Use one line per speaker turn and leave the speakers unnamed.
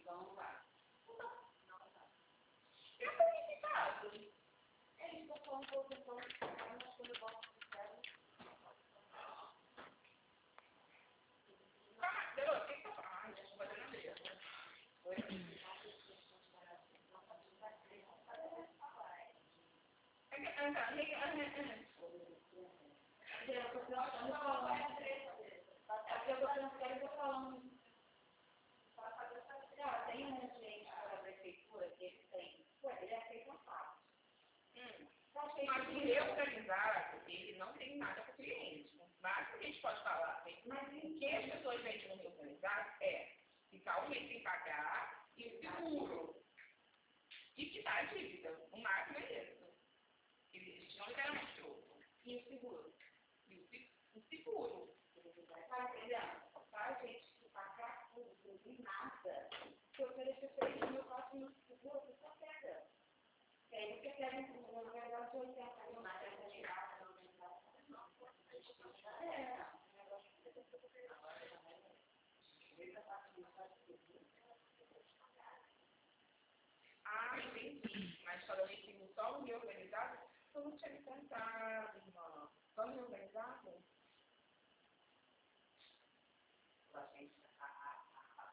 Então, vai.
E a publicidade?
Eles estão falando um pouco, então, mas quando eu boto no céu...
Calma, Delô, o que tá falando? Ai, deixa eu fazer na mesa.
Oi? Tem um gente da prefeitura que ele tem. Ele é feito uma parte.
Mas o reorganizado, ele não tem nada para o cliente. O máximo que a gente pode falar, mas o que as pessoas vendem no reorganizado é ficar um mês sem pagar e o seguro. E quitar a dívida. O máximo é isso. Eles não liberam mais troco.
E o seguro?
O seguro.
Tá entendendo? Tá, gente, que pagar tudo, não nada. Se eu oferecer 6 mil, 4 mil de seguro, você só pega. E aí você quer um negócio de 80 mil, mas é retirado, não.
Ah, entendi. Mas falando em seguro só o reorganizado, eu não tinha me contado, irmã. Só o